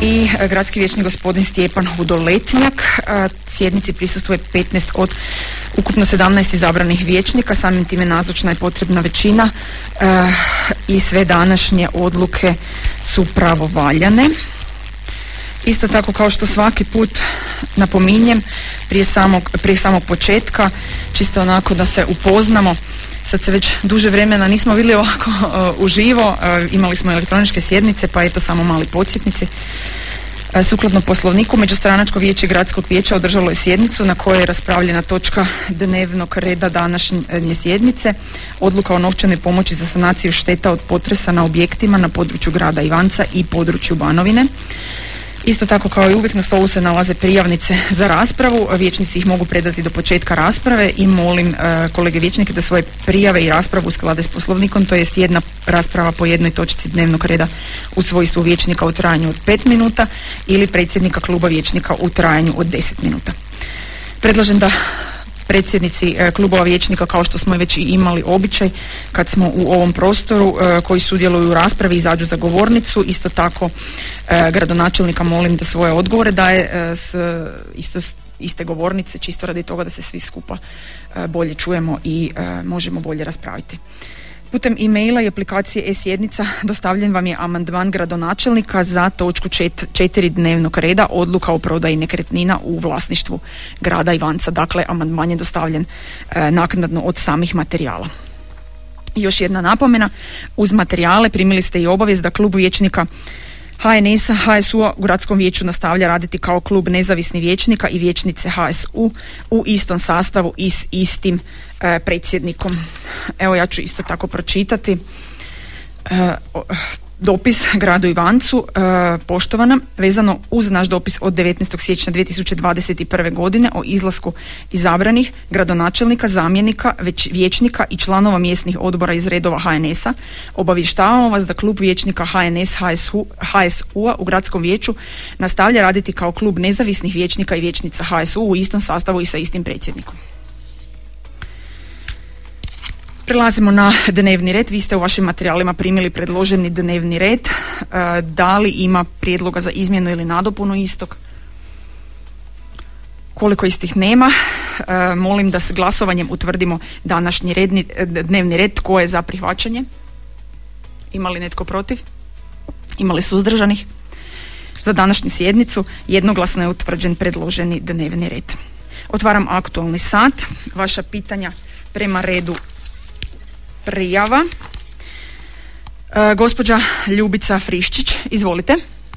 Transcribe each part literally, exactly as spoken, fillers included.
i gradski vijećnik gospodin Stjepan Hudoletnjak. Sjednici prisustvuje petnaest od ukupno sedamnaest izabranih vijećnika, samim time nazočna je potrebna većina i sve današnje odluke su pravovaljane. Isto tako, kao što svaki put napominjem prije samog, prije samog početka, čisto onako da se upoznamo, sad se već duže vremena nismo vidjeli ovako uh, uživo, uh, imali smo elektroničke sjednice, pa eto samo mali podsjetnici. Uh, sukladno poslovniku, Međustranačko vijeće gradskog vijeća održalo je sjednicu na kojoj je raspravljena točka dnevnog reda današnje sjednice, odluka o novčanoj pomoći za sanaciju šteta od potresa na objektima na području grada Ivanca i području Banovine. Isto tako, kao i uvijek, na stolu se nalaze prijavnice za raspravu. Vijećnici ih mogu predati do početka rasprave i molim uh, kolege vijećnike da svoje prijave i raspravu usklade s poslovnikom, to jest jedna rasprava po jednoj točci dnevnog reda u svojstvu vijećnika u trajanju od pet minuta ili predsjednika kluba vijećnika u trajanju od deset minuta. Predlažem da predsjednici e, klubova vijećnika, kao što smo već i imali običaj kad smo u ovom prostoru, e, koji sudjeluju u raspravi, izađu za govornicu. Isto tako e, gradonačelnika molim da svoje odgovore daje e, s isto, iste govornice, čisto radi toga da se svi skupa e, bolje čujemo i e, možemo bolje raspraviti. Putem e-maila i aplikacije e-sjednica dostavljen vam je amandman gradonačelnika za točku četiri dnevnog reda, odluka o prodaji nekretnina u vlasništvu grada Ivanca. Dakle, amandman je dostavljen e, naknadno od samih materijala. I još jedna napomena, uz materijale primili ste i obavijest da klub vijećnika H N S-a, H S U-a u gradskom vijeću nastavlja raditi kao klub nezavisnih vijećnika i vijećnice H S U u istom sastavu i s istim e, predsjednikom. Evo, ja ću isto tako pročitati e, dopis gradu Ivancu. E, poštovana, vezano uz naš dopis od devetnaestog siječnja dvije tisuće dvadeset prve. godine o izlasku izabranih gradonačelnika, zamjenika, već vijećnika i članova mjesnih odbora iz redova H N S-a, obavještavamo vas da klub vijećnika H N S H S U-a u gradskom vijeću nastavlja raditi kao klub nezavisnih vijećnika i vijećnica H S U u istom sastavu i sa istim predsjednikom. Prelazimo na dnevni red. Vi ste u vašim materijalima primili predloženi dnevni red. E, da li ima prijedloga za izmjenu ili nadopunu istog? Koliko istih nema, e, molim da s glasovanjem utvrdimo današnji redni, dnevni red. Tko je za prihvaćanje? Ima li netko protiv? Ima li suzdržanih? Za današnju sjednicu jednoglasno je utvrđen predloženi dnevni red. Otvaram aktualni sat. Vaša pitanja prema redu prijava. E, gospođa Ljubica Friščić, izvolite.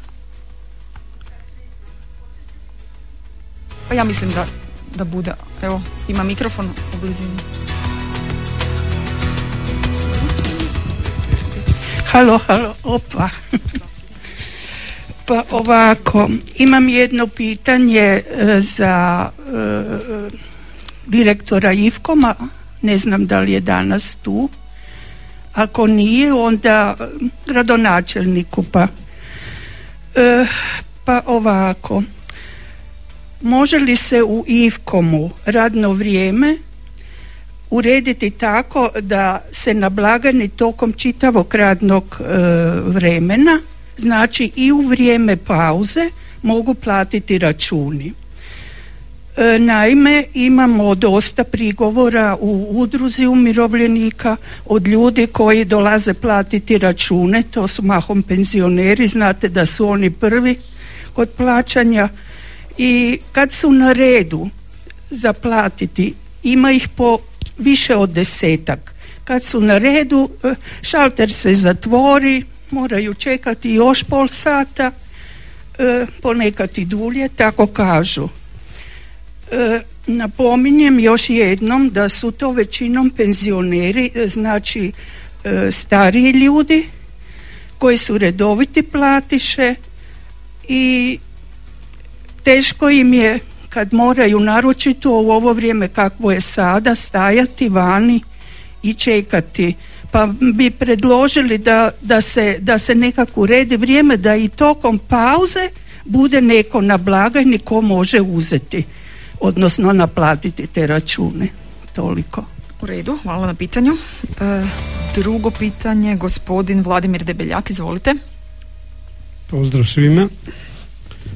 Pa ja mislim da, da bude, evo, ima mikrofon u blizini. Halo, halo, opa. Pa ovako, imam jedno pitanje e, za e, direktora Ivkoma. Ne znam da li je danas tu. Ako nije, onda gradonačelniku. Pa, e, pa ovako, može li se u Ivkomu radno vrijeme urediti tako da se na blagajni tokom čitavog radnog e, vremena, znači i u vrijeme pauze, mogu platiti računi? Naime, imamo dosta prigovora u udruzi umirovljenika od ljudi koji dolaze platiti račune, to su mahom penzioneri, znate da su oni prvi kod plaćanja, i kad su na redu za platiti, ima ih po više od desetak. Kad su na redu, šalter se zatvori, moraju čekati još pol sata, ponekad i dulje, tako kažu. E, napominjem još jednom da su to većinom penzioneri, znači e, stariji ljudi koji su redoviti platiše i teško im je kad moraju, naročito u ovo vrijeme kakvo je sada, stajati vani i čekati. Pa bi predložili da, da, se, da se nekako uredi vrijeme, da i tokom pauze bude neko na blagajni ko može uzeti, odnosno naplatiti te račune. Toliko. U redu, hvala na pitanju. E, drugo pitanje, gospodin Vladimir Debeljak, izvolite. Pozdrav svima.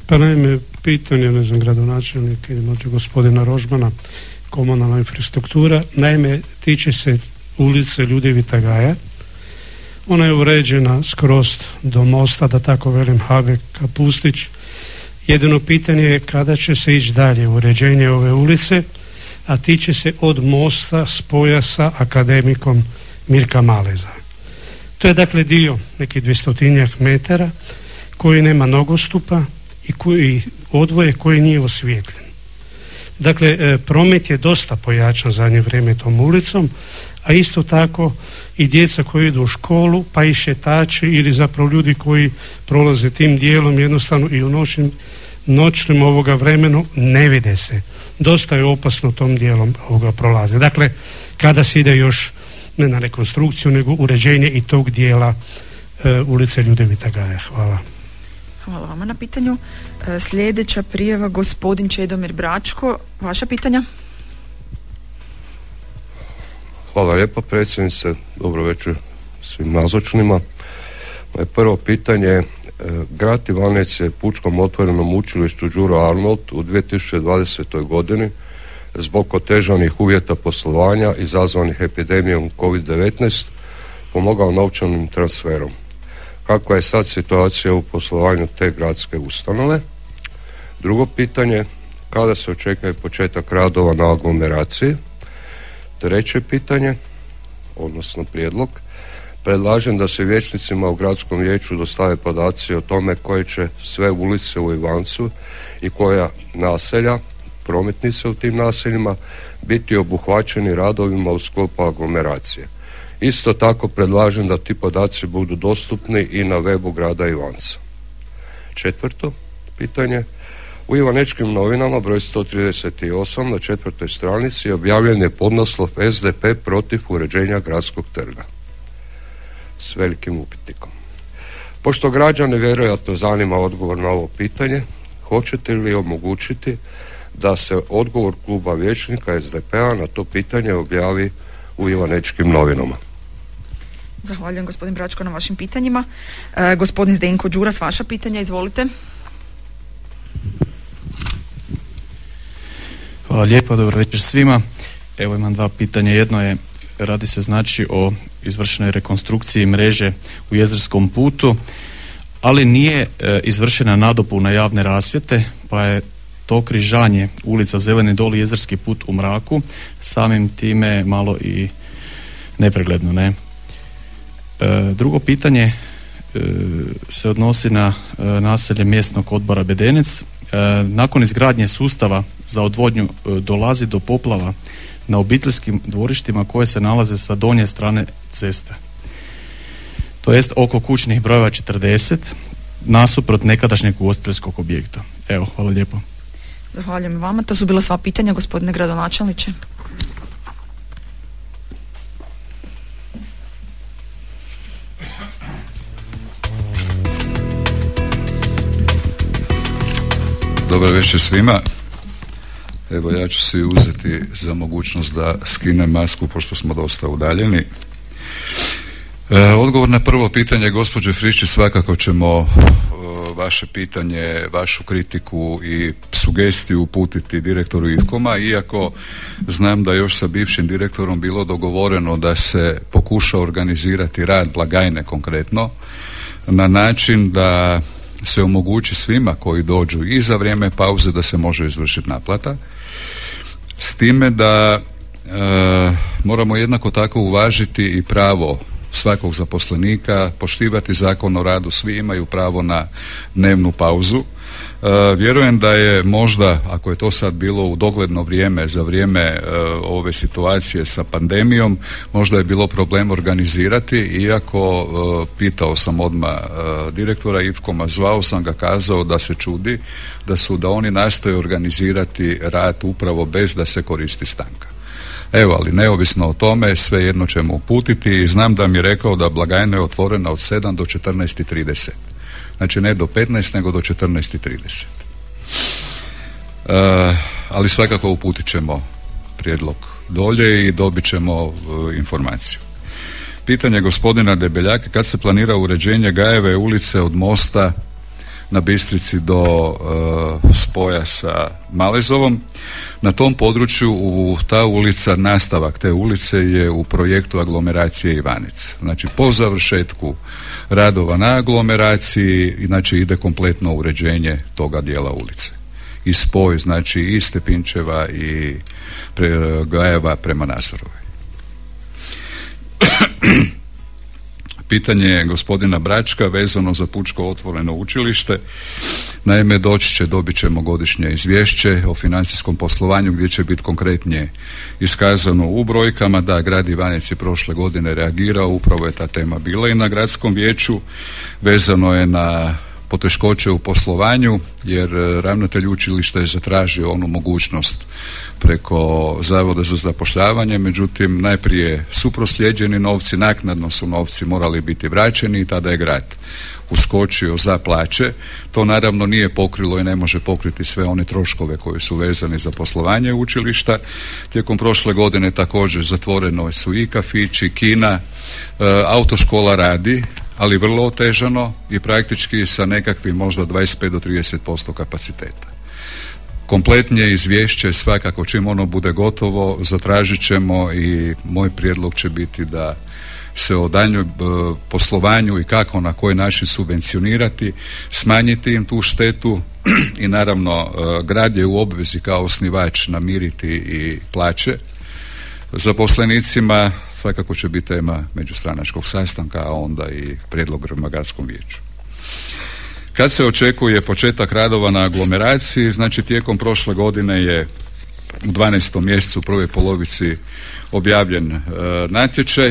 Pa naime, pitanje, ne znam, gradonačelnika ili možda gospodina Rožmana, komunalna infrastruktura, naime, tiče se ulice Ljudevita Gaja. Ona je uređena skroz do mosta, da tako velim, Habek Pustić. Jedino pitanje je kada će se ići dalje u uređenje ove ulice, a tiče se od mosta spoja sa akademikom Mirka Maleza. To je dakle dio nekih dvjestotinjak metara koji nema nogostupa i koji odvoje koji nije osvijetljen. Dakle, promet je dosta pojačan zadnje vrijeme tom ulicom, a isto tako i djeca koji idu u školu, pa i šetači ili zapravo ljudi koji prolaze tim dijelom jednostavno i u noćnim, noćnim ovoga vremenu ne vide se. Dosta je opasno tom dijelom ovoga prolaze. Dakle, kada se ide još ne na rekonstrukciju, nego uređenje i tog dijela e, ulice Ljudevita Gaja. Hvala. Hvala vama na pitanju. E, sljedeća prijava, gospodin Čedomir Bračko. Vaša pitanja? Hvala lijepo, predsjednice. Dobro večer svim nazočnima. Moje prvo pitanje, grad Ivanec je Pučkom otvorenom učilištu Đuro Arnold u dvije tisuće dvadesetoj godini zbog otežanih uvjeta poslovanja izazvanih epidemijom kovid devetnaest pomogao novčanim transferom. Kakva je sad situacija u poslovanju te gradske ustanove? Drugo pitanje, kada se očekuje početak radova na aglomeraciji? Treće pitanje, odnosno prijedlog, predlažem da se vijećnicima u gradskom vijeću dostave podaci o tome koje će sve ulice u Ivancu i koja naselja, prometnice u tim naseljima, biti obuhvaćeni radovima u sklopu aglomeracije. Isto tako predlažem da ti podaci budu dostupni i na webu grada Ivanca. Četvrto pitanje, u Ivanečkim novinama broj sto trideset osam na četvrtoj stranici objavljen je podnaslov S D P protiv uređenja gradskog trga s velikim upitnikom. Pošto građane vjerojatno zanima odgovor na ovo pitanje, hoćete li omogućiti da se odgovor kluba vijećnika S D P-a na to pitanje objavi u Ivanečkim novinama? Zahvaljujem gospodin Bračko na vašim pitanjima. E, gospodin Zdenko Đuras, vaša pitanja, izvolite. Hvala lijepo, dobro večer svima. Evo imam dva pitanja. Jedno je, radi se znači o izvršenoj rekonstrukciji mreže u Jezerskom putu, ali nije e, izvršena nadopuna javne rasvjete, pa je to križanje ulica Zeleni dol i Jezerski put u mraku, samim time malo i nepregledno, ne? E, drugo pitanje e, se odnosi na e, naselje mjesnog odbora Bedenec. E, nakon izgradnje sustava za odvodnju e, dolazi do poplava na obiteljskim dvorištima koje se nalaze sa donje strane ceste, to jest oko kućnih brojeva četrdeset, nasuprot nekadašnjeg ugostiteljskog objekta. Evo, hvala lijepo. Zahvaljujem vama. To su bila sva pitanja, gospodine gradonačelniče. Dobar večer svima. Evo, ja ću si uzeti za mogućnost da skinem masku pošto smo dosta udaljeni. E, odgovor na prvo pitanje gospođe Friščić, svakako ćemo e, vaše pitanje, vašu kritiku i sugestiju uputiti direktoru IFKOM-a, iako znam da još sa bivšim direktorom bilo dogovoreno da se pokuša organizirati rad blagajne konkretno na način da se omogući svima koji dođu i za vrijeme pauze da se može izvršiti naplata, s time da e, moramo jednako tako uvažiti i pravo svakog zaposlenika, poštivati Zakon o radu, svi imaju pravo na dnevnu pauzu. E, vjerujem da je možda, ako je to sad bilo u dogledno vrijeme, za vrijeme e, ove situacije sa pandemijom, možda je bilo problem organizirati, iako e, pitao sam odmah e, direktora IFKOM-a, zvao sam ga, kazao da se čudi, da su, da oni nastoje organizirati rad upravo bez da se koristi stanka. Evo, ali neovisno o tome, svejedno ćemo uputiti i znam da mi je rekao da blagajna je otvorena od sedam do četrnaest i trideset. Znači ne do petnaest, nego do četrnaest i trideset. E, ali svakako uputit ćemo prijedlog dolje i dobit ćemo e, informaciju. Pitanje gospodina Debeljaka, kad se planira uređenje Gajeve ulice od mosta na Bistrici do uh, spoja sa Malezovom. Na tom području u ta ulica, nastavak te ulice je u projektu aglomeracije Ivanec. Znači po završetku radova na aglomeraciji, znači ide kompletno uređenje toga dijela ulice. I spoj, znači i Stepinčeva i pre, Gajeva prema Nazorovoj. Pitanje gospodina Bračka vezano za Pučko otvoreno učilište. Naime, doći će, dobit ćemo godišnje izvješće o financijskom poslovanju gdje će biti konkretnije iskazano u brojkama da grad Ivanec je prošle godine reagirao, upravo je ta tema bila i na gradskom vijeću, vezano je na poteškoće u poslovanju jer ravnatelj učilišta je zatražio onu mogućnost preko Zavoda za zapošljavanje, međutim najprije su proslijeđeni novci, naknadno su novci morali biti vraćeni i tada je grad uskočio za plaće. To naravno nije pokrilo i ne može pokriti sve one troškove koji su vezani za poslovanje učilišta. Tijekom prošle godine također zatvoreno su i kafići, kina, e, autoškola radi, ali vrlo otežano i praktički sa nekakvim možda dvadeset pet do trideset posto kapaciteta. Kompletnije izvješće svakako čim ono bude gotovo zatražit ćemo i moj prijedlog će biti da se o daljnjoj poslovanju i kako na koji način subvencionirati, smanjiti im tu štetu i naravno grad je u obvezi kao osnivač namiriti i plaće zaposlenicima. Svakako će biti tema međustranačkog sastanka, a onda i prijedlog prema gradskom vijeću. Kad se očekuje početak radova na aglomeraciji, znači tijekom prošle godine je u dvanaestom mjesecu, u prvoj polovici objavljen e, natječaj,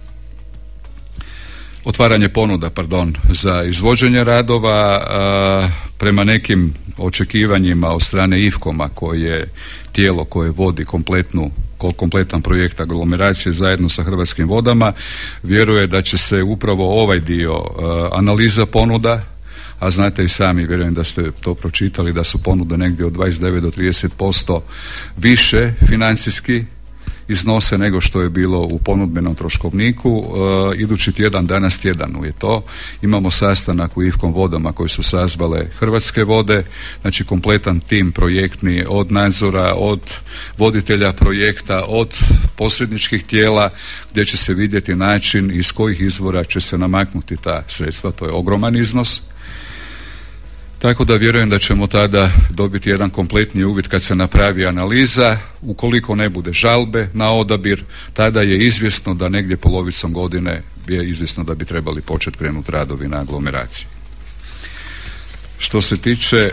otvaranje ponuda, pardon, za izvođenje radova. A, prema nekim očekivanjima od strane IFKOM-a koji je tijelo koje vodi kompletnu kompletan projekt aglomeracije zajedno sa Hrvatskim vodama, vjeruje da će se upravo ovaj dio uh, analiza ponuda, a znate i sami, vjerujem da ste to pročitali, da su ponude negdje od dvadeset devet do trideset posto više financijski iznose nego što je bilo u ponudbenom troškovniku. Uh, idući tjedan, danas tjedanu je to. Imamo sastanak u IFKOM vodama koji su sazvale Hrvatske vode, znači kompletan tim projektni od nadzora, od voditelja projekta, od posredničkih tijela gdje će se vidjeti način iz kojih izvora će se namaknuti ta sredstva, to je ogroman iznos. Tako da vjerujem da ćemo tada dobiti jedan kompletni uvid kad se napravi analiza. Ukoliko ne bude žalbe na odabir, tada je izvjesno da negdje polovicom godine je izvjesno da bi trebali početi krenuti radovi na aglomeraciji. Što se tiče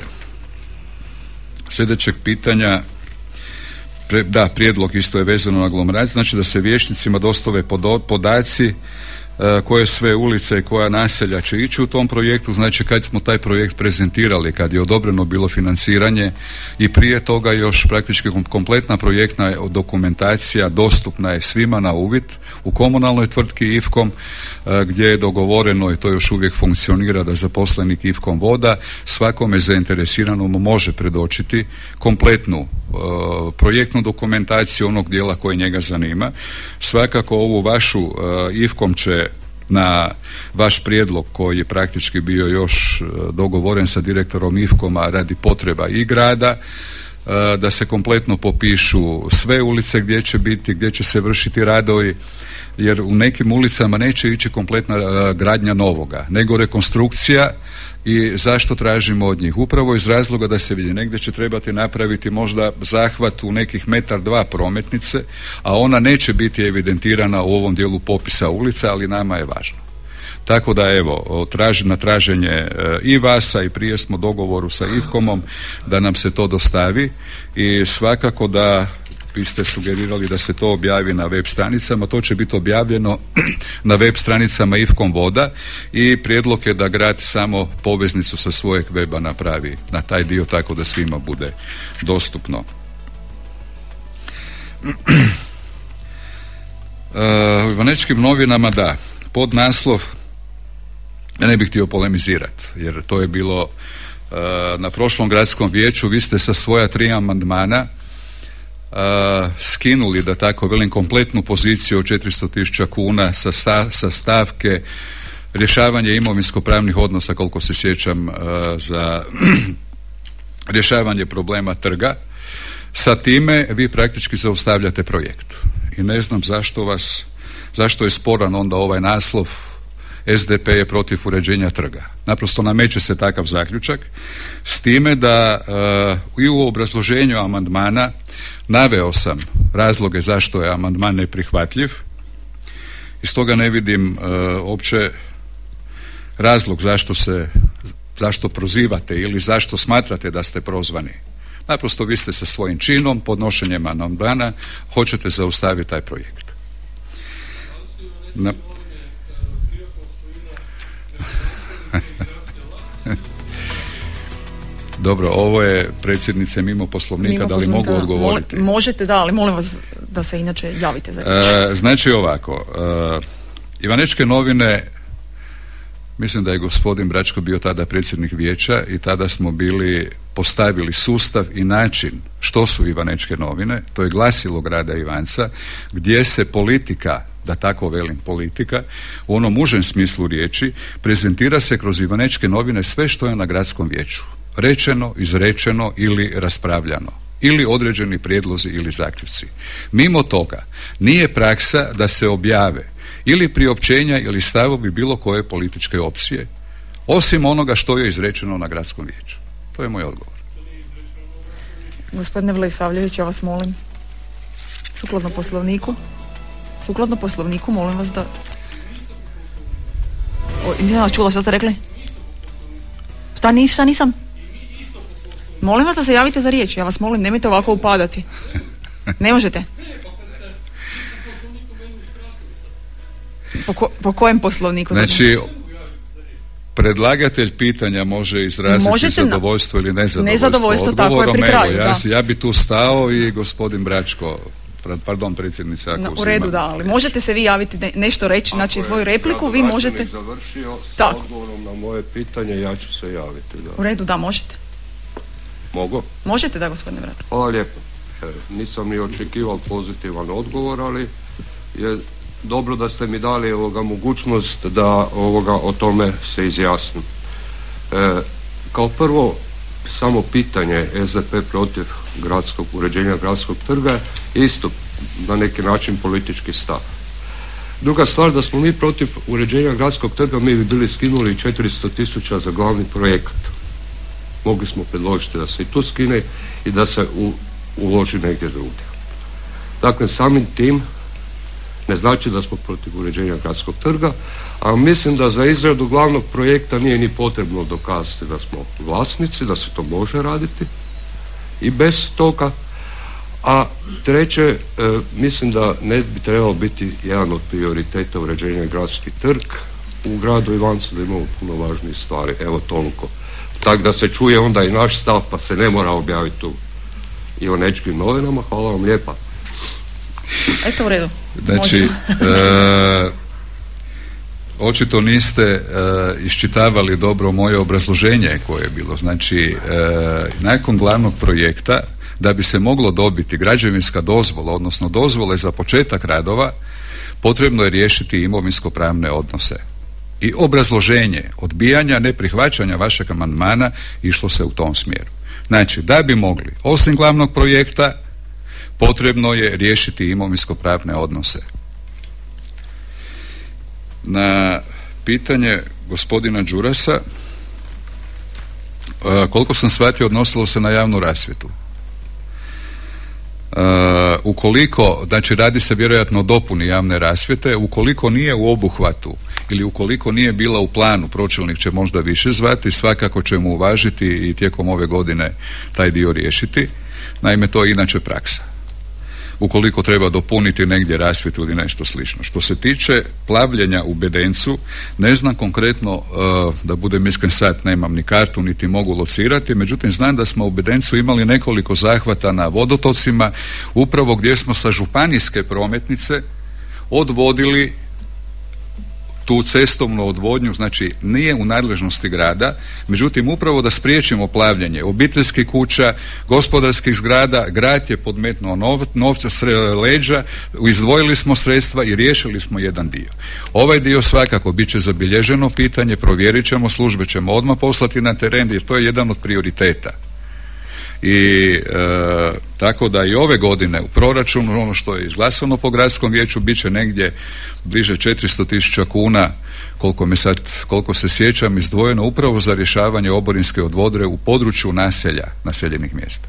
sljedećeg pitanja, da, prijedlog isto je vezano na aglomeraciju, znači da se vijećnicima dostave podaci koje sve ulice i koja naselja će ići u tom projektu. Znači kad smo taj projekt prezentirali, kad je odobreno bilo financiranje i prije toga još praktički kompletna projektna dokumentacija dostupna je svima na uvid u komunalnoj tvrtki IFKOM gdje je dogovoreno i to još uvijek funkcionira da zaposlenik IFKOM voda svakome zainteresiranom može predočiti kompletnu uh, projektnu dokumentaciju onog dijela koji njega zanima. Svakako ovu vašu uh, IFKOM će na vaš prijedlog koji je praktički bio još dogovoren sa direktorom IFKOM-a radi potreba i grada, da se kompletno popišu sve ulice gdje će biti, gdje će se vršiti radovi, jer u nekim ulicama neće ići kompletna gradnja novoga, nego rekonstrukcija. I zašto tražimo od njih? Upravo iz razloga da se vidi, negdje će trebati napraviti možda zahvat u nekih metar dva prometnice, a ona neće biti evidentirana u ovom dijelu popisa ulica, ali nama je važno. Tako da evo, tražim na traženje e, i vas, a i prije smo dogovoru sa IFKOM-om da nam se to dostavi i svakako da vi ste sugerirali da se to objavi na web stranicama, to će biti objavljeno na web stranicama IFKOM voda i prijedlog je da grad samo poveznicu sa svojeg weba napravi na taj dio tako da svima bude dostupno. U Ivanečkim novinama da, pod naslov, ja ne bih htio polemizirati jer to je bilo uh, na prošlom gradskom vijeću, vi ste sa svoja tri amandmana Uh, skinuli, da tako velim, kompletnu poziciju od četiristo tisuća kuna sa, sta, sa stavke rješavanje imovinsko-pravnih odnosa, koliko se sjećam, za rješavanje problema trga. Sa time vi praktički zaustavljate projekt. I ne znam zašto vas, zašto je sporan onda ovaj naslov S D P je protiv uređenja trga. Naprosto nameće se takav zaključak, s time da uh, i u obrazloženju amandmana naveo sam razloge zašto je amandman neprihvatljiv i stoga ne vidim uh, uopće razlog zašto se, zašto prozivate ili zašto smatrate da ste prozvani. Naprosto vi ste sa svojim činom, podnošenjem amandmana, hoćete zaustaviti taj projekt. Na... Dobro, ovo je, predsjednice, mimo poslovnika, mimo da li mogu odgovoriti? Moli, možete, da, ali molim vas da se inače javite za riječ. E, znači ovako, e, Ivanečke novine, mislim da je gospodin Bračko bio tada predsjednik vijeća i tada smo bili postavili sustav i način što su Ivanečke novine, to je glasilo grada Ivanca, gdje se politika, da tako velim politika, u onom užem smislu riječi, prezentira se kroz Ivanečke novine sve što je na gradskom vijeću. Rečeno, izrečeno ili raspravljano. Ili određeni prijedlozi ili zaključci. Mimo toga, nije praksa da se objave ili priopćenja ili stavovi bilo koje političke opcije, osim onoga što je izrečeno na gradskom vijeću. To je moj odgovor. Gospodine Vlisavljević, ja vas molim, sukladno poslovniku, sukladno poslovniku, molim vas da... O, nisam vas čula, što ste rekli? Šta, nis, šta nisam? Molim vas da se javite za riječ, ja vas molim, nemojte ovako upadati. Ne možete? Po, ko, po kojem poslovniku? Znači, predlagatelj pitanja može izraziti možete zadovoljstvo ili nezadovoljstvo. Nezadovoljstvo, odgovorom, tako je, pri kraju, evo, ja, da. ja bi tu stao i gospodin Bračko, pardon, predsjednica, ako no, u redu, da, ali možete se vi javiti, ne, nešto reći, znači svoju repliku, vi možete... Ako je završio sa odgovorom na moje pitanje, ja ću se javiti. Da. U redu, da, možete. Mogu? Možete, da, gospodine Bračko. Hvala lijepo. E, nisam ni očekivao pozitivan odgovor, ali je dobro da ste mi dali ovoga mogućnost da ovoga o tome se izjasnim. E, kao prvo, samo pitanje S D P protiv gradskog uređenja gradskog trga je isto na neki način politički stav. Druga stvar, da smo mi protiv uređenja gradskog trga, mi bi bili skinuli četiristo tisuća za glavni projekat. Mogli smo predložiti da se i tu skine i da se u, uloži negdje drugdje. Dakle, samim tim ne znači da smo protiv uređenja gradskog trga, a mislim da za izradu glavnog projekta nije ni potrebno dokazati da smo vlasnici, da se to može raditi i bez toga. A treće, e, mislim da ne bi trebalo biti jedan od prioriteta uređenja gradski trg u gradu Ivancu, da imamo puno važnije stvari. Evo toliko. Tako da se čuje onda i naš stav, pa se ne mora objaviti u Ivanečkim novinama. Hvala vam lijepa. Eto, u redu. Znači, e, očito niste e, iščitavali dobro moje obrazloženje koje je bilo. Znači, e, nakon glavnog projekta, da bi se moglo dobiti građevinska dozvola, odnosno dozvole za početak radova, potrebno je riješiti imovinsko-pravne odnose. I obrazloženje odbijanja, neprihvaćanja vašeg amandmana išlo se u tom smjeru. Znači, da bi mogli, osim glavnog projekta, potrebno je riješiti imovinsko-pravne odnose. Na pitanje gospodina Đurasa, koliko sam shvatio, odnosilo se na javnu rasvjetu. Uh, ukoliko, znači radi se vjerojatno o dopuni javne rasvjete, ukoliko nije u obuhvatu ili ukoliko nije bila u planu, pročelnik će možda više zvati, svakako ćemo uvažiti i tijekom ove godine taj dio riješiti. Naime, to je inače praksa. Ukoliko treba dopuniti negdje rasvjetu ili nešto slično. Što se tiče plavljenja u Bedencu, ne znam konkretno, uh, da budem iskren, sad nemam ni kartu niti mogu locirati, međutim znam da smo u Bedencu imali nekoliko zahvata na vodotocima, upravo gdje smo sa županijske prometnice odvodili tu cestovnu odvodnju, znači nije u nadležnosti grada, međutim upravo da spriječimo plavljenje obiteljskih kuća, gospodarskih zgrada, grad je podmetnuo nov, novca s leđa, izdvojili smo sredstva i riješili smo jedan dio. Ovaj dio svakako bit će zabilježeno pitanje, provjerit ćemo, službe ćemo odmah poslati na teren jer to je jedan od prioriteta. I e, tako da i ove godine u proračunu ono što je izglasano po gradskom vijeću bit će negdje bliže četiristo tisuća kuna, koliko me sad, koliko se sjećam, izdvojeno upravo za rješavanje oborinske odvodre u području naselja, naseljenih mjesta.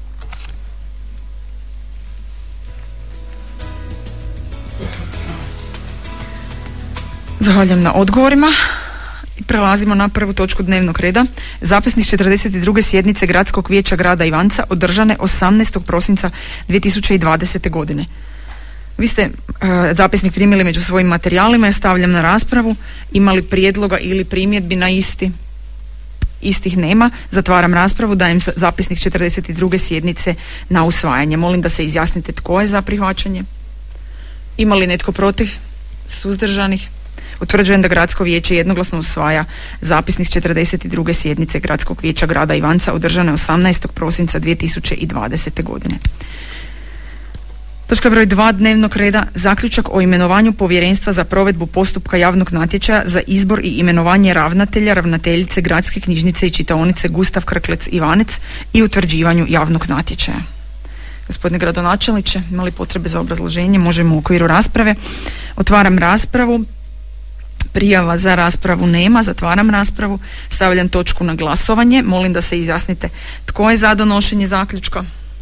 Zahvaljujem na odgovorima. Prelazimo na prvu točku dnevnog reda. Zapisnik četrdeset druge sjednice Gradskog vijeća grada Ivanca održane osamnaestog prosinca dvije tisuće dvadesete. godine. Vi ste e, zapisnik primili među svojim materijalima, ja stavljam na raspravu. Ima li prijedloga ili primjedbi na isti? Istih nema. Zatvaram raspravu, dajem zapisnik četrdeset druge sjednice na usvajanje. Molim da se izjasnite tko je za prihvaćanje. Ima li netko protiv? Suzdržanih? Utvrđujem da Gradsko vijeće jednoglasno usvaja zapisnik četrdeset druge sjednice Gradskog vijeća grada Ivanca održane osamnaestog prosinca dvije tisuće dvadesete. godine. Točka broj dva dnevnog reda, zaključak o imenovanju povjerenstva za provedbu postupka javnog natječaja za izbor i imenovanje ravnatelja, ravnateljice Gradske knjižnice i čitaonice Gustav Krklec Ivanec i utvrđivanju javnog natječaja. Gospodine gradonačelniče, ima li potrebe za obrazloženje? Možemo u okviru rasprave. Otvaram raspravu. Prijava za raspravu nema, zatvaram raspravu, stavljam točku na glasovanje, molim da se izjasnite tko je za donošenje zaključka.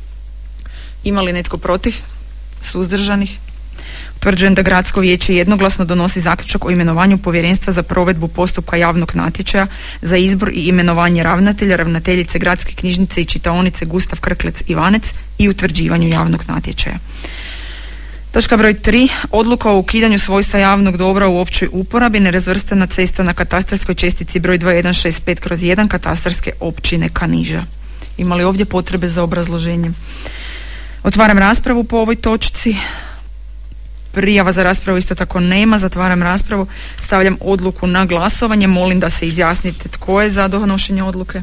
Ima li netko protiv? Suzdržanih? Utvrđujem da Gradsko vijeće jednoglasno donosi zaključak o imenovanju povjerenstva za provedbu postupka javnog natječaja za izbor i imenovanje ravnatelja, ravnateljice Gradske knjižnice i čitaonice Gustav Krklec Ivanec i utvrđivanju javnog natječaja. Točka broj tri. Odluka o ukidanju svojstva javnog dobra u općoj uporabi, nerazvrstana cesta na katastarskoj čestici broj dva jedan šest pet kroz jedan katastarske općine Kaniža. Ima li ovdje potrebe za obrazloženjem? Otvaram raspravu po ovoj točci. Prijava za raspravu isto tako nema, zatvaram raspravu, stavljam odluku na glasovanje, molim da se izjasnite tko je za donošenje odluke.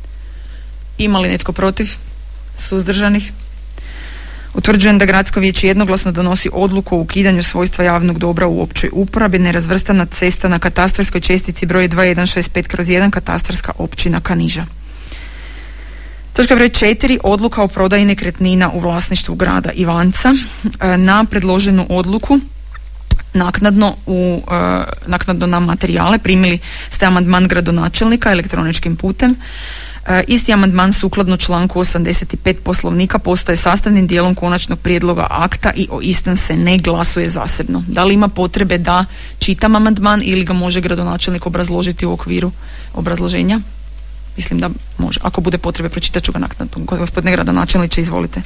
Ima li netko protiv? Suzdržanih? Utvrđujem da Gradsko vijeće jednoglasno donosi odluku o ukidanju svojstva javnog dobra u općoj uporabi, nerazvrstana cesta na katastarskoj čestici broj dva jedan šest pet kroz jedan katastarska općina Kaniža. Točka broj četiri. Odluka o prodaji nekretnina u vlasništvu grada Ivanca. Na predloženu odluku naknadno, u, naknadno na materijale primili ste amandman gradonačelnika elektroničkim putem. Isti amandman sukladno članku osamdeset pet Poslovnika postaje sastavnim dijelom konačnog prijedloga akta i o istom se ne glasuje zasebno. Da li ima potrebe da čitam amandman ili ga može gradonačelnik obrazložiti u okviru obrazloženja? Mislim da može. Ako bude potrebe, pročitat ću ga naknadno. Gospodine gradonačelniče, izvolite.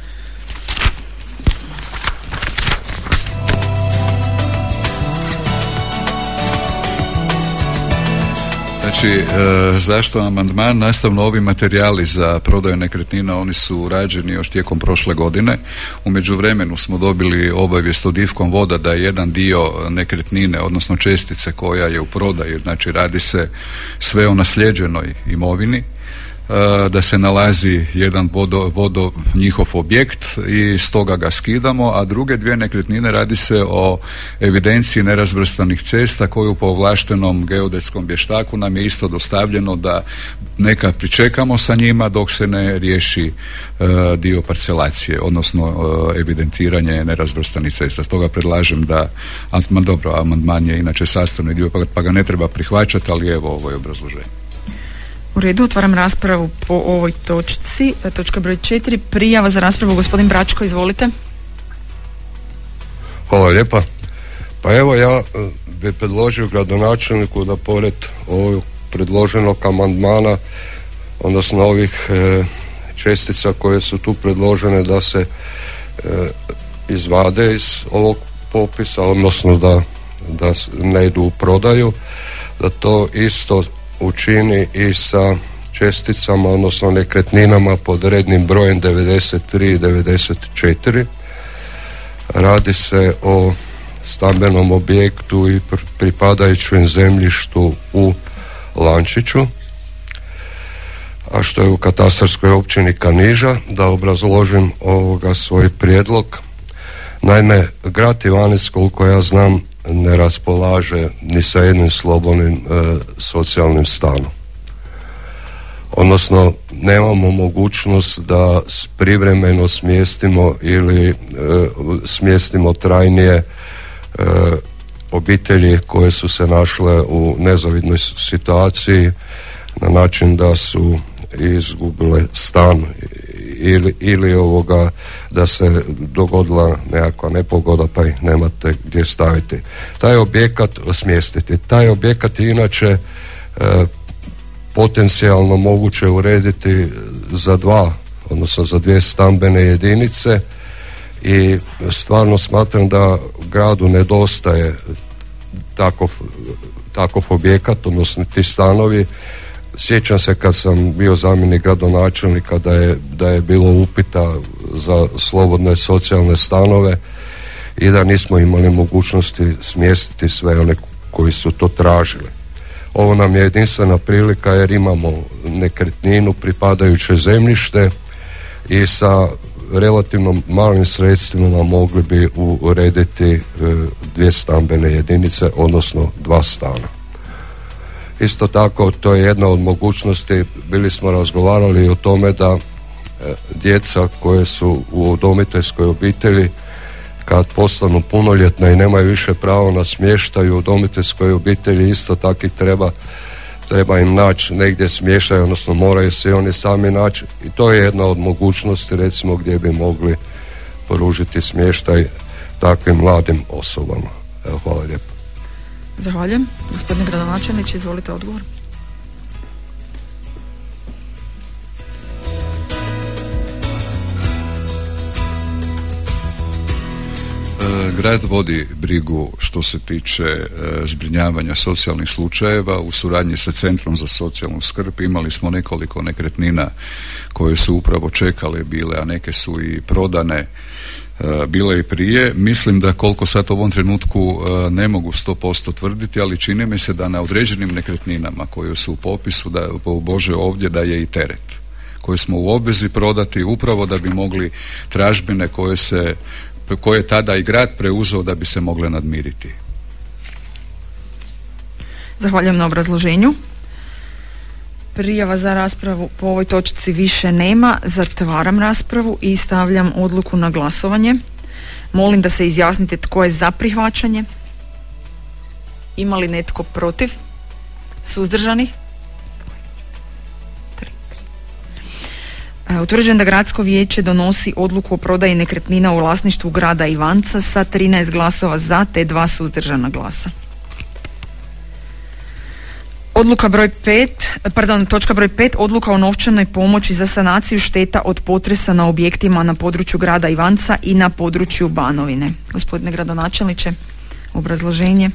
Znači, e, zašto amandman? Nastavno ovi materijali za prodaju nekretnina, oni su rađeni još tijekom prošle godine. U međuvremenu smo dobili obavijest od Ivkom Voda da je jedan dio nekretnine, odnosno čestice koja je u prodaju, znači radi se sve o naslijeđenoj imovini, da se nalazi jedan vodo, vodo njihov objekt i stoga ga skidamo, a druge dvije nekretnine radi se o evidenciji nerazvrstanih cesta koju po ovlaštenom geodetskom vještaku nam je isto dostavljeno da neka pričekamo sa njima dok se ne riješi uh, dio parcelacije, odnosno uh, evidentiranje nerazvrstanih cesta. Stoga predlažem da, ma dobro, amandman je inače sastavni dio pa, pa ga ne treba prihvaćati, ali evo ovo je obrazloženje. U redu, otvaram raspravu po ovoj točci. Točka broj četiri. Prijava za raspravu, gospodin Bračko, izvolite. Hvala lijepa. Pa evo, ja bih predložio gradonačelniku da pored ovog predloženog amandmana, odnosno ovih e, čestica koje su tu predložene da se e, izvade iz ovog popisa, odnosno da, da ne idu u prodaju, da to isto učini i sa česticama, odnosno nekretninama pod rednim brojem devedeset tri i devedeset četiri. Radi se o stambenom objektu i pripadajućem zemljištu u Lančiću, a što je u katastarskoj općini Kaniža. Da obrazložim ovoga svoj prijedlog. Naime, grad Ivanec, koliko ja znam, ne raspolaže ni sa jednim slobodnim e, socijalnim stanom. Odnosno, nemamo mogućnost da privremeno smjestimo ili e, smjestimo trajnije e, obitelji koje su se našle u nezavidnoj situaciji na način da su izgubile stan ili, ili ovoga da se dogodila nekakva nepogoda pa ih nemate gdje staviti. Taj objekat smjestiti. Taj objekat je inače e, potencijalno moguće urediti za dva, odnosno za dvije stambene jedinice i stvarno smatram da gradu nedostaje takov, takov objekat, odnosno ti stanovi. Sjećam se kad sam bio zamjenik gradonačelnika da je, da je bilo upita za slobodne socijalne stanove i da nismo imali mogućnosti smjestiti sve one koji su to tražili. Ovo nam je jedinstvena prilika jer imamo nekretninu, pripadajuće zemljište i sa relativno malim sredstvima mogli bi urediti dvije stambene jedinice, odnosno dva stana. Isto tako, to je jedna od mogućnosti, bili smo razgovarali o tome da djeca koje su u udomiteljskoj obitelji kad postanu punoljetna i nemaju više pravo na smještaj u udomiteljskoj obitelji, isto tako treba, treba im naći negdje smještaj, odnosno moraju se oni sami naći i to je jedna od mogućnosti recimo gdje bi mogli pružiti smještaj takvim mladim osobama. Evo, hvala lijepo. Zahvaljujem. Gospodine gradonačelniče, izvolite odgovor. Grad vodi brigu što se tiče e, zbrinjavanja socijalnih slučajeva u suradnji sa Centrom za socijalnu skrb. Imali smo nekoliko nekretnina koje su upravo čekale bile, a neke su i prodane, e, bile i prije. Mislim da koliko sad u ovom trenutku e, ne mogu sto posto tvrditi, ali čini mi se da na određenim nekretninama koje su u popisu, da Bože ovdje, da je i teret koji smo u obvezi prodati upravo da bi mogli tražbine koje se koje je tada i grad preuzeo da bi se mogle nadmiriti. Zahvaljujem na obrazloženju. Prijava za raspravu po ovoj točci više nema. Zatvaram raspravu i stavljam odluku na glasovanje. Molim da se izjasnite tko je za prihvaćanje. Ima li netko protiv? Suzdržanih? Utvrđujem da Gradsko vijeće donosi odluku o prodaji nekretnina u vlasništvu grada Ivanca sa trinaest glasova za te dva suzdržana glasa. Odluka broj pet, pardon, točka broj pet, odluka o novčanoj pomoći za sanaciju šteta od potresa na objektima na području grada Ivanca i na području Banovine. Gospodine gradonačelniče, obrazloženje.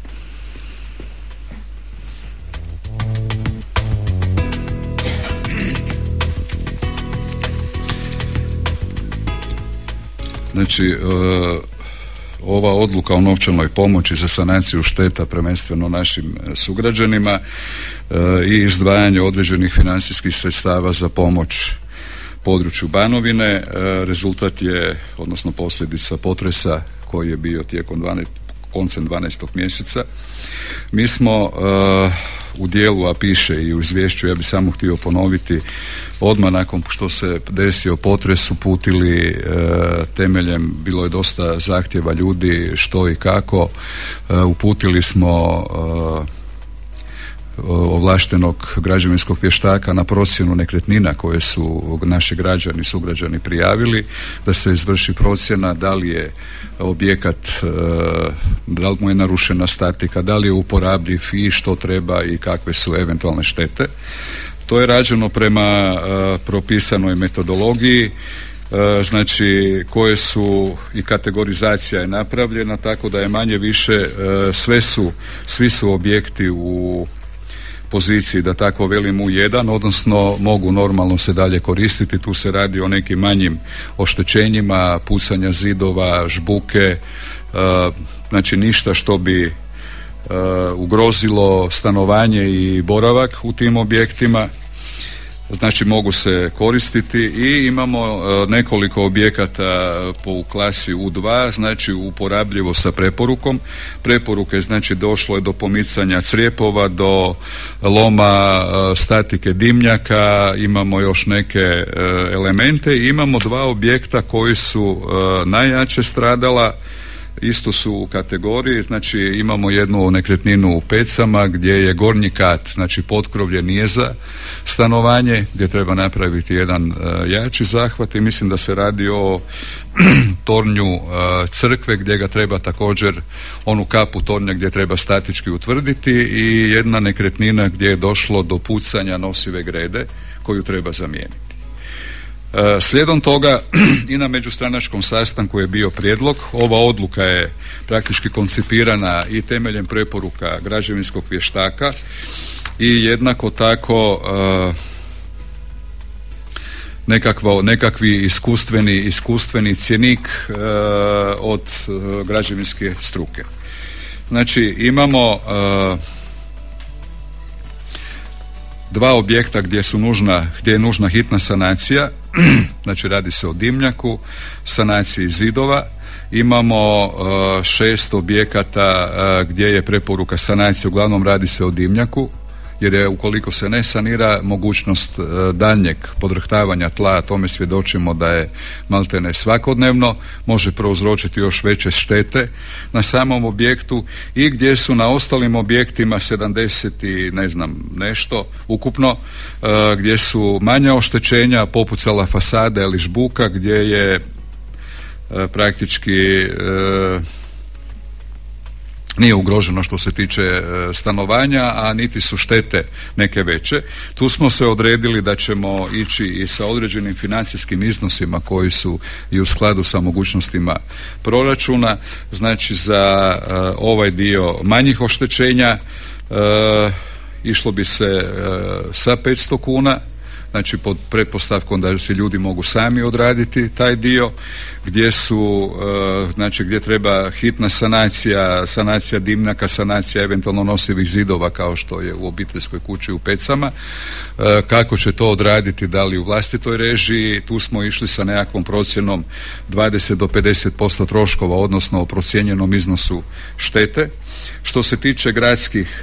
Znači, ova odluka o novčanoj pomoći za sanaciju šteta prvenstveno našim sugrađanima i izdvajanje određenih financijskih sredstava za pomoć području Banovine rezultat je, odnosno posljedica potresa koji je bio tijekom dvanaest, koncem dvanaestog mjeseca. Mi smo uh, u dijelu, a piše i u izvješću, ja bih samo htio ponoviti, odmah nakon što se desio potres uputili uh, temeljem, bilo je dosta zahtjeva ljudi što i kako, uh, uputili smo uh, ovlaštenog građevinskog vještaka na procjenu nekretnina koje su naši građani, sugrađani prijavili, da se izvrši procjena da li je objekat, da li mu je narušena statika, da li je uporabljiv i što treba i kakve su eventualne štete. To je rađeno prema propisanoj metodologiji, znači koje su i kategorizacija je napravljena tako da je manje više sve su, svi su objekti u poziciji, da tako velim, u jedan, odnosno mogu normalno se dalje koristiti. Tu se radi o nekim manjim oštećenjima, pucanja zidova, žbuke znači ništa što bi uh, ugrozilo stanovanje i boravak u tim objektima, znači mogu se koristiti. I imamo uh, nekoliko objekata po klasi U dva, znači uporabljivo sa preporukom. Preporuke znači došlo je do pomicanja crijepova, do loma uh, statike dimnjaka, imamo još neke uh, elemente i imamo dva objekta koji su uh, najjače stradala. Isto su u kategoriji, znači imamo jednu nekretninu u Pecama gdje je gornji kat, znači potkrovlje nije za stanovanje, gdje treba napraviti jedan uh, jači zahvat i mislim da se radi o tornju uh, crkve gdje ga treba također, onu kapu tornja gdje treba statički utvrditi, i jedna nekretnina gdje je došlo do pucanja nosive grede koju treba zamijeniti. Slijedom toga i na međustranačkom sastanku je bio prijedlog. Ova odluka je praktički koncipirana i temeljem preporuka građevinskog vještaka i jednako tako uh, nekakvo, nekakvi iskustveni, iskustveni cjenik uh, od uh, građevinske struke. Znači imamo uh, dva objekta gdje su nužna, gdje je nužna hitna sanacija, znači radi se o dimnjaku, sanaciji zidova. Imamo uh, šest objekata uh, gdje je preporuka sanacije, uglavnom radi se o dimnjaku, jer je ukoliko se ne sanira mogućnost uh, daljnjeg podrhtavanja tla, tome svjedočimo da je maltene svakodnevno, može prouzročiti još veće štete na samom objektu, i gdje su na ostalim objektima sedamdeset i ne znam nešto ukupno, uh, gdje su manja oštećenja, popucala fasada ili žbuka, gdje je uh, praktički uh, nije ugroženo što se tiče e, stanovanja, a niti su štete neke veće. Tu smo se odredili da ćemo ići i sa određenim financijskim iznosima koji su i u skladu sa mogućnostima proračuna. Znači za e, ovaj dio manjih oštećenja e, išlo bi se e, sa petsto kuna, znači pod pretpostavkom da se ljudi mogu sami odraditi taj dio, gdje su, znači gdje treba hitna sanacija, sanacija dimnjaka, sanacija eventualno nosivih zidova kao što je u obiteljskoj kući u Pecama. Kako će to odraditi, da li u vlastitoj režiji, tu smo išli sa nekakvom procjenom dvadeset do pedeset posto troškova, odnosno o procijenjenom iznosu štete. Što se tiče gradskih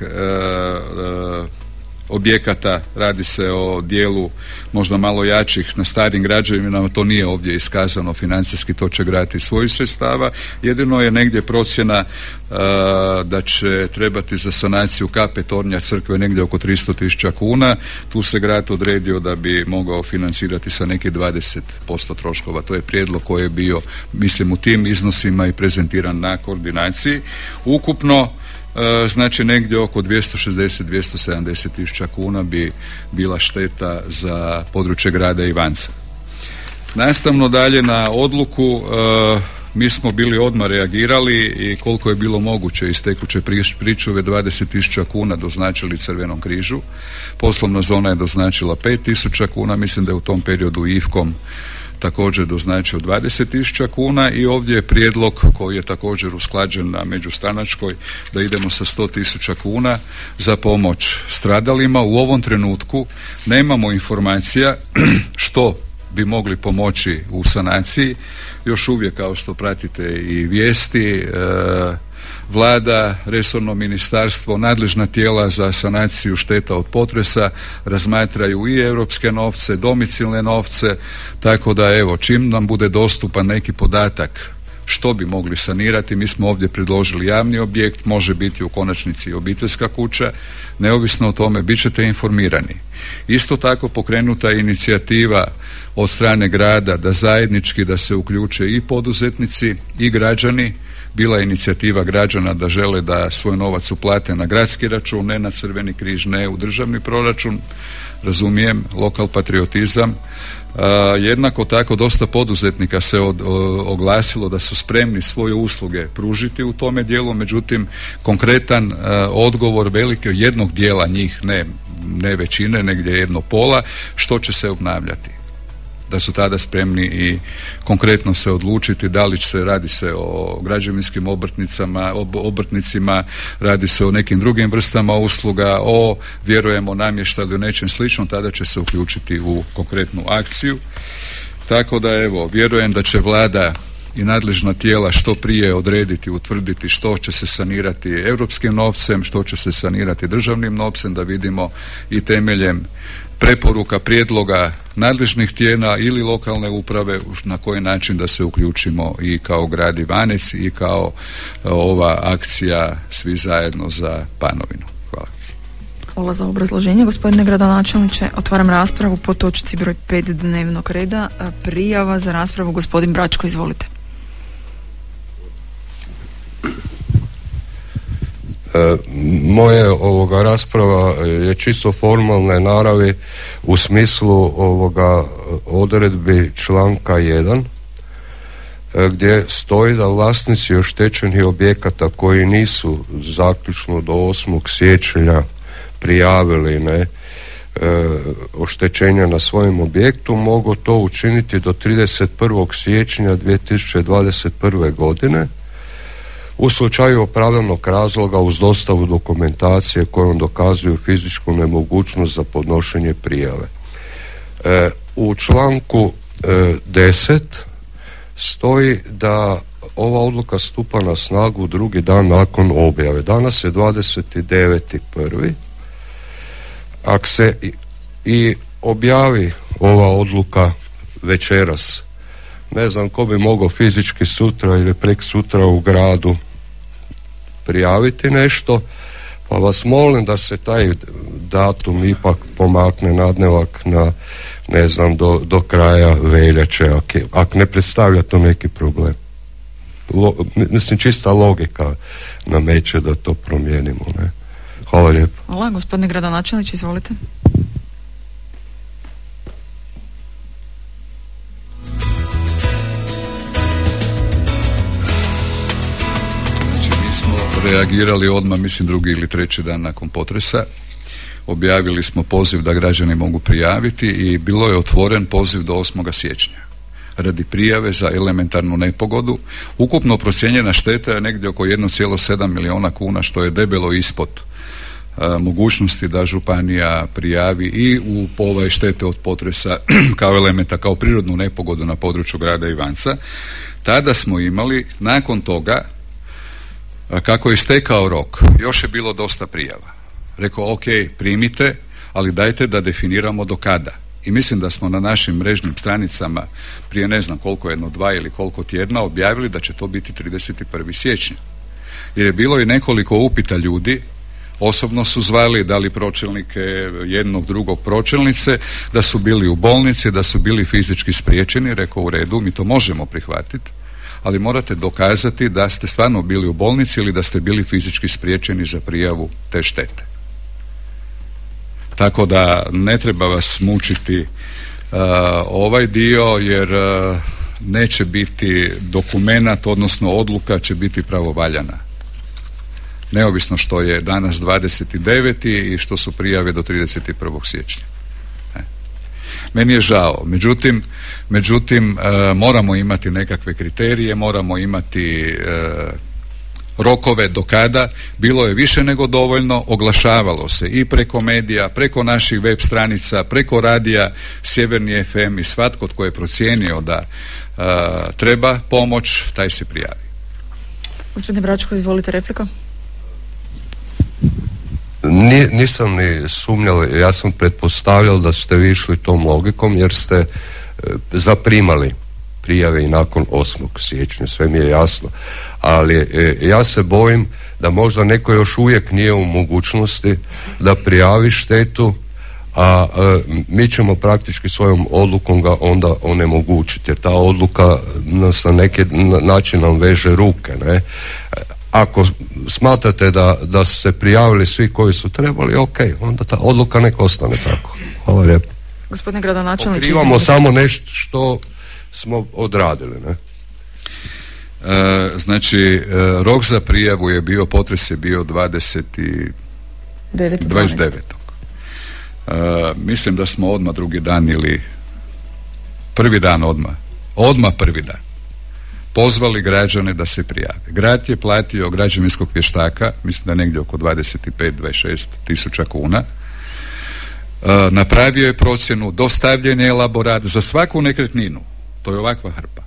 objekata, radi se o dijelu možda malo jačih na starim građevinama, to nije ovdje iskazano financijski, to će graditi svojih sredstava. Jedino je negdje procjena uh, da će trebati za sanaciju kape tornja crkve negdje oko tristo tisuća kuna. Tu se grad odredio da bi mogao financirati sa nekih dvadeset posto troškova. To je prijedlog koji je bio, mislim, u tim iznosima i prezentiran na koordinaciji. Ukupno znači negdje oko dvjesto šezdeset do dvjesto sedamdeset tisuća kuna bi bila šteta za područje grada Ivanca. Nastavno dalje na odluku, mi smo bili odmah reagirali i koliko je bilo moguće iz tekuće pričuve dvadeset tisuća kuna doznačili Crvenom križu. Poslovna zona je doznačila pet tisuća kuna, mislim da je u tom periodu I F K-om također doznačio dvadeset tisuća kuna, i ovdje je prijedlog koji je također usklađen na međustranačkoj da idemo sa sto tisuća kuna za pomoć stradalima. U ovom trenutku nemamo informacija što bi mogli pomoći u sanaciji. Još uvijek, kao što pratite i vijesti, e, Vlada, resorno ministarstvo, nadležna tijela za sanaciju šteta od potresa razmatraju i europske novce, domicilne novce, tako da evo, čim nam bude dostupan neki podatak što bi mogli sanirati, mi smo ovdje predložili javni objekt, može biti u konačnici obiteljska kuća, neovisno o tome bit ćete informirani. Isto tako pokrenuta je inicijativa od strane grada da zajednički da se uključe i poduzetnici i građani. Bila je inicijativa građana da žele da svoj novac uplate na gradski račun, ne na Crveni križ, ne u državni proračun. Razumijem, lokal patriotizam. Uh, jednako tako dosta poduzetnika se od, o, oglasilo da su spremni svoje usluge pružiti u tome dijelu, međutim konkretan uh, odgovor velike jednog dijela njih, ne, ne većine, negdje jedno pola, što će se obnavljati. da su tada spremni i konkretno se odlučiti da li se radi se o građevinskim obrtnicama, obrtnicima, radi se o nekim drugim vrstama usluga, o vjerujemo namještaju ili nečem sličnom, tada će se uključiti u konkretnu akciju. Tako da evo, vjerujem da će Vlada i nadležna tijela što prije odrediti, utvrditi što će se sanirati europskim novcem, što će se sanirati državnim novcem, da vidimo i temeljem preporuka, prijedloga nadležnih tijela ili lokalne uprave na koji način da se uključimo i kao grad Ivanec i kao ova akcija svi zajedno za Banovinu. Hvala. Hvala za obrazloženje, gospodine gradonačelniče. Otvaram raspravu po točci broj pet dnevnog reda. Prijava za raspravu, gospodin Bračko, izvolite. E, moje ovoga rasprava je čisto formalne naravi u smislu ovoga odredbi članka jedan e, gdje stoji da vlasnici oštećenih objekata koji nisu zaključno do osmog siječnja prijavili ne e, oštećenja na svojem objektu mogu to učiniti do trideset prvog siječnja dvije tisuće dvadeset prve godine u slučaju opravdanog razloga uz dostavu dokumentacije kojom dokazuju fizičku nemogućnost za podnošenje prijave. E, u članku e, deset stoji da ova odluka stupa na snagu drugi dan nakon objave. Danas je dvadeset deveti prvi Ako se i, i objavi ova odluka večeras, ne znam ko bi mogao fizički sutra ili prek sutra u gradu prijaviti nešto, pa vas molim da se taj datum ipak pomakne nadnevak na, ne znam, do, do kraja veljače, ako, ako ne predstavlja to neki problem. Lo, mislim, čista logika nameće da to promijenimo, ne? Hvala lijepo. Hvala, gospodine gradonačelniče, izvolite. Reagirali odmah, mislim drugi ili treći dan nakon potresa. Objavili smo poziv da građani mogu prijaviti i bilo je otvoren poziv do osmog siječnja radi prijave za elementarnu nepogodu. Ukupno procijenjena šteta je negdje oko jedan zarez sedam milijuna kuna, što je debelo ispod a, mogućnosti da županija prijavi i u ovaj štete od potresa kao elementa, kao prirodnu nepogodu na području grada Ivanca. Tada smo imali, nakon toga, kako je istekao rok, još je bilo dosta prijava. Rekao, ok, primite, ali dajte da definiramo do kada. I mislim da smo na našim mrežnim stranicama prije ne znam koliko, jedno dva ili koliko tjedna objavili da će to biti trideset prvog siječnja. Jer je bilo i nekoliko upita ljudi, osobno su zvali, da li pročelnike jednog, drugog pročelnice, da su bili u bolnici, da su bili fizički spriječeni. Rekao, u redu, mi to možemo prihvatiti, ali morate dokazati da ste stvarno bili u bolnici ili da ste bili fizički spriječeni za prijavu te štete. Tako da ne treba vas mučiti uh, ovaj dio, jer uh, neće biti dokumenat, odnosno odluka će biti pravovaljana. Neovisno što je danas dvadeset deveti i što su prijave do trideset prvog siječnja. Meni je žao, međutim, međutim e, moramo imati nekakve kriterije, moramo imati e, rokove do kada. Bilo je više nego dovoljno, oglašavalo se i preko medija, preko naših web stranica, preko radija Sjeverni ef em i svatko tko je procijenio da e, treba pomoć, taj se prijavi. Gospodine Bračko, izvolite, replika. Ni, nisam ni sumnjao, ja sam pretpostavljao da ste vi išli tom logikom jer ste e, zaprimali prijave i nakon osmog siječnja, sve mi je jasno, ali e, ja se bojim da možda neko još uvijek nije u mogućnosti da prijavi štetu, a e, mi ćemo praktički svojom odlukom ga onda onemogućiti, jer ta odluka nas na neki način nam veže ruke, ne? Ako smatrate da, da su se prijavili svi koji su trebali, ok, onda ta odluka neka ostane tako. Hvala lijepo. Gospodine gradonačelniče, pokrivamo samo nešto što smo odradili, ne? E, znači, e, rok za prijavu je bio, potres je bio dvadeset devetog E, mislim da smo odmah drugi dan ili prvi dan odmah, odmah prvi dan, pozvali građane da se prijave. Grad je platio građevinskog vještaka, mislim da negdje oko dvadeset pet do dvadeset šest tisuća kuna, e, napravio je procjenu, dostavljen je elaborat za svaku nekretninu. To je ovakva hrpa.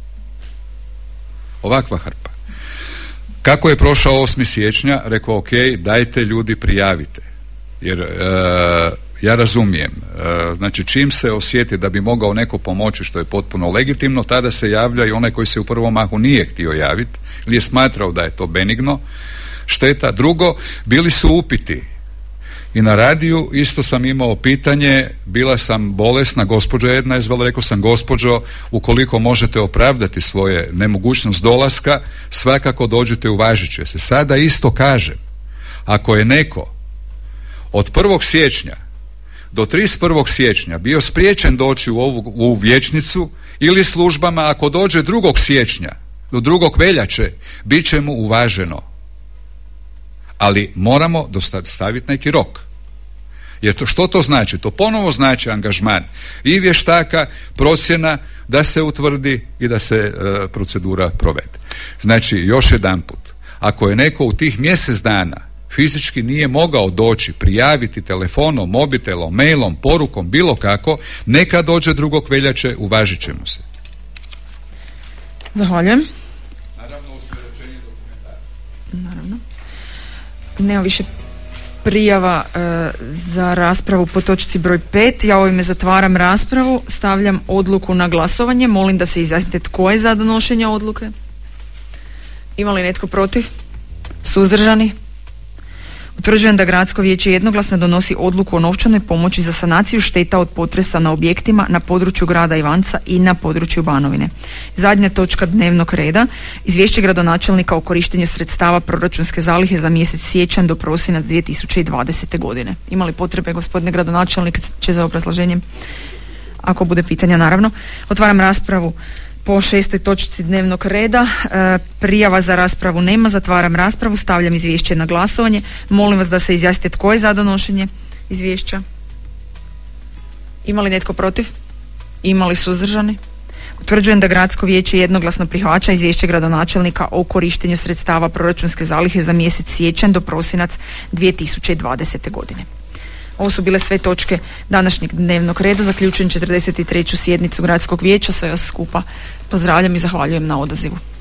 Ovakva hrpa. Kako je prošao osmi siječnja, rekao ok, dajte ljudi prijavite. Jer e, ja razumijem, e, znači čim se osjeti da bi mogao neko pomoći, što je potpuno legitimno, tada se javlja i onaj koji se u prvom mahu nije htio javiti ili je smatrao da je to benigno, šteta. Drugo, bili su upiti i na radiju isto sam imao pitanje, bila sam bolesna, gospođa jedna je zvala, rekao sam gospođo, ukoliko možete opravdati svoje nemogućnost dolaska, svakako dođite, uvažit će se. Sada isto kažem, ako je neko od prvog siječnja do trideset prvog siječnja bio spriječen doći u ovu u vijećnicu ili službama, ako dođe drugog siječnja do drugog veljače, bit će mu uvaženo. Ali moramo dostaviti neki rok. Jer to, što to znači? To ponovo znači angažman i vještaka, procjena da se utvrdi i da se e, procedura provede. Znači, još jedanput, ako je neko u tih mjesec dana fizički nije mogao doći, prijaviti telefonom, mobitelom, mailom, porukom, bilo kako, neka dođe drugog veljače, uvažit će mu se. Zahvaljujem. Naravno, uspoređenje dokumentacije. Naravno. Nema više prijava e, za raspravu po točci broj pet. Ja ovime zatvaram raspravu, stavljam odluku na glasovanje. Molim da se izjasnite tko je za donošenje odluke. Ima li netko protiv? Suzdržani? Utvrđujem da Gradsko vijeće jednoglasno donosi odluku o novčanoj pomoći za sanaciju šteta od potresa na objektima na području grada Ivanca i na području Banovine. Zadnja točka dnevnog reda, izvješće gradonačelnika o korištenju sredstava proračunske zalihe za mjesec siječanj do prosinac dvije tisuće dvadesete. godine. Ima li potrebe, gospodine gradonačelnik, će za obrazloženjem? Ako bude pitanja, naravno. Otvaram raspravu po šestoj točci dnevnog reda. E, prijava za raspravu nema, zatvaram raspravu, stavljam izvješće na glasovanje. Molim vas da se izjasnite tko je za donošenje izvješća. Ima li netko protiv? Ima li suzdržani? Utvrđujem da Gradsko vijeće jednoglasno prihvaća izvješće gradonačelnika o korištenju sredstava proračunske zalihe za mjesec siječanj do prosinac dvije tisuće dvadesete. godine. Ovo su bile sve točke današnjeg dnevnog reda. Zaključujem četrdeset treću sjednicu Gradskog vijeća. Sve vas skupa pozdravljam i zahvaljujem na odazivu.